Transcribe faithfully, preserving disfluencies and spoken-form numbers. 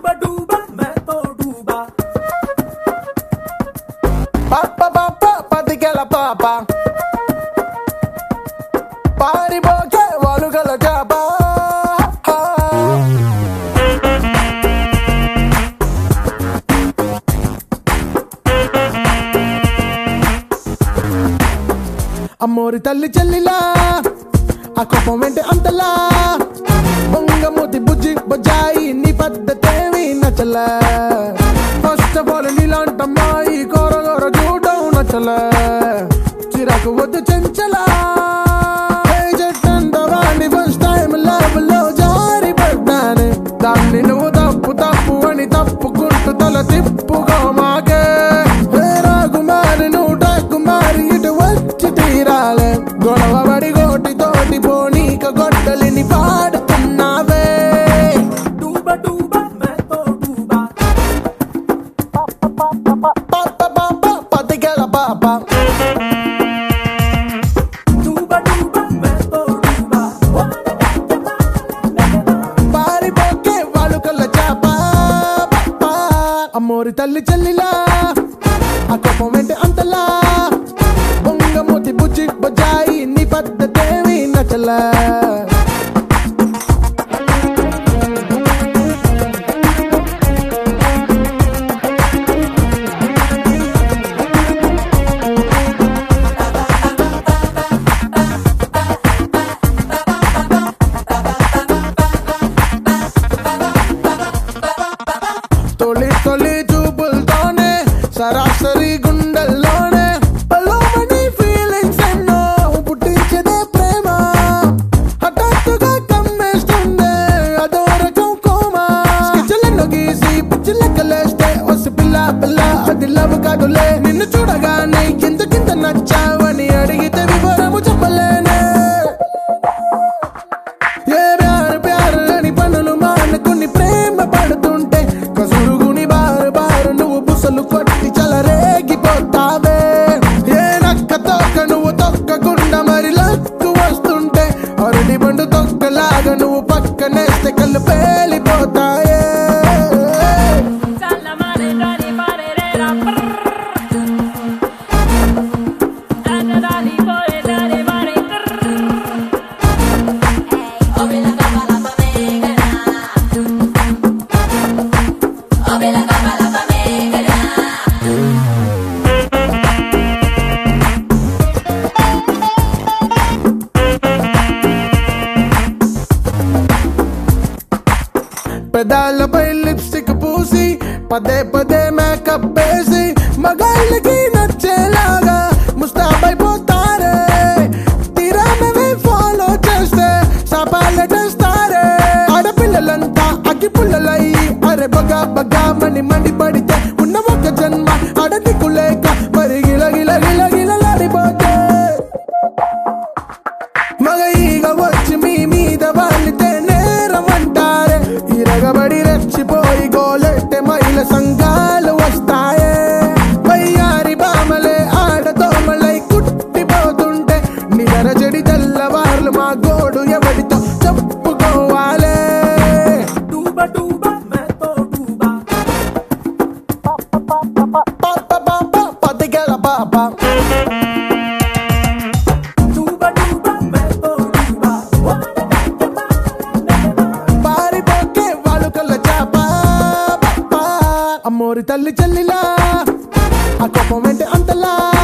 डूबा डूबा मैं तो डूबा पापा पापा పదికెల పాప పారిపోకే వాలుగల జాప అమ్మోరి తల్లి చెల్లిలా ఆ కోపం వెంటే అంతలా బొంగమూతి బుజ్జి బొజ్జాయి నీ పద్ధతేమి నచ్చలా ఫస్ట్ ఆఫ్ ఆల్ నీలాంటమ్మాయి కోరగోర చూడడం నచ్చలా చిరాకు వద్దు చెంచలా చెట్టందవాణ్ణి ఫస్ట్ టైం లవ్ లో జారి పడ్డానే దాన్ని నువ్వు తప్పు తప్పు అని తప్పుకుంటూ తల తిప్పుకో మాకే రాకుమారి నువ్వు టాకుమారి ఇటు వచ్చి తీరాలే గొడవ పడి గోటి తోటి పోనీక గొడ్డలిని పాడుతున్నావే डूबा डूबा मैं तो डूबा పాప పాప పదికెల పాప डूबा डूबा मैं तो डूबा పారిపోకే వాలుకల్ల చాప అమ్మోరి తల్లి చెల్లిలా ఆ కోపం వెంటే అంతలా బొంగమూతి బుజ్జి బొజ్జాయి నీ పద్ధతేమి నచ్చలా తొలి తొలి చూపులతోనే సరాసరి గుండెల్లోనే పలోమని ఫీలింగ్స్ ఎన్నో పుట్టించదే ప్రేమ హఠాత్తుగా కమ్మేస్తుందే అదో రకం కోమా స్కెచ్లెన్నో గీసి పిచ్చిలెక్కలేస్తే వసి పిల్ల పిల్ల అది లవ్ కాదులే నిన్ను చూడగానే కింద కింద నచ్చావని అడిగితే వివరము చెప్పలేనే ఏ ప్యారు ప్యారు అని పనులు మానుకుని ప్రేమ పడుతుంటే కసురుగుని బారు బారు నువ్వు బుసలు కొట్టి చలరేగిపోతావే ఏ నక్క తొక్క నువ్వు తొక్కకుండా మరి లక్కు వస్తుంటే అరటి పండు తొక్కలాగా నువ్వు పక్కనేస్తే కళ్ళు పేలిపోతాయే పెదాలపై లిప్స్టిక్ పూసి పదే పదే మేకప్ వేసి మగాళ్ళకి నచ్చేలాగా ముస్తాబైపోతారే తీరామే ఫాలో చేస్తే సపాలెటేస్తారే ఆడపిల్లలంతా అగ్గి పుల్లలయ్యి అరే బగా బగా మని మండి పడితే ఉన్న ఒక జన్మ అడదికు లేక మరి గిల గిల గిల గిలలాడిపోతే మగ ఈగ వచ్చి మీ మీద వాలితే నేరం అంటారే ఇరగబడి రెచ్చిపోయి గోలెట్టె మైల సంఘాలు వస్తాయే వయ్యారి బామలే ఆడదోమలై కుట్టిపోతుంటే నిదర చెడి తెల్లవార్లు మా గోడు ఎవడితో చెప్పుకోవాలే डूबा डूबा मैं तो डूबा పాప పాప పదికెల పాప डूबा डूबा मैं तो डूबा పారిపోకే వాలుకల్ల చాప అమ్మోరి తల్లి చెల్లిలా ఆ కోపం వెంటే అంతలా